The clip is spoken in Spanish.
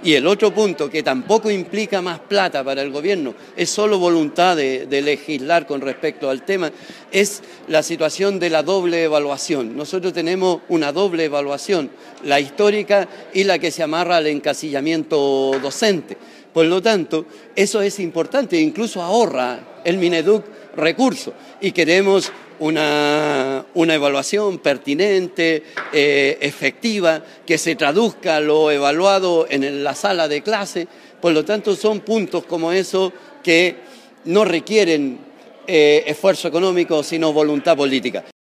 Y el otro punto, que tampoco implica más plata para el gobierno, es solo voluntad de legislar con respecto al tema, es la situación de la doble evaluación. Nosotros tenemos una doble evaluación, la histórica y la que se amarra al encasillamiento docente. Por lo tanto, eso es importante, incluso ahorra el Mineduc recursos, y queremos una evaluación pertinente, efectiva, que se traduzca lo evaluado en la sala de clase. Por lo tanto, son puntos como eso que no requieren esfuerzo económico, sino voluntad política.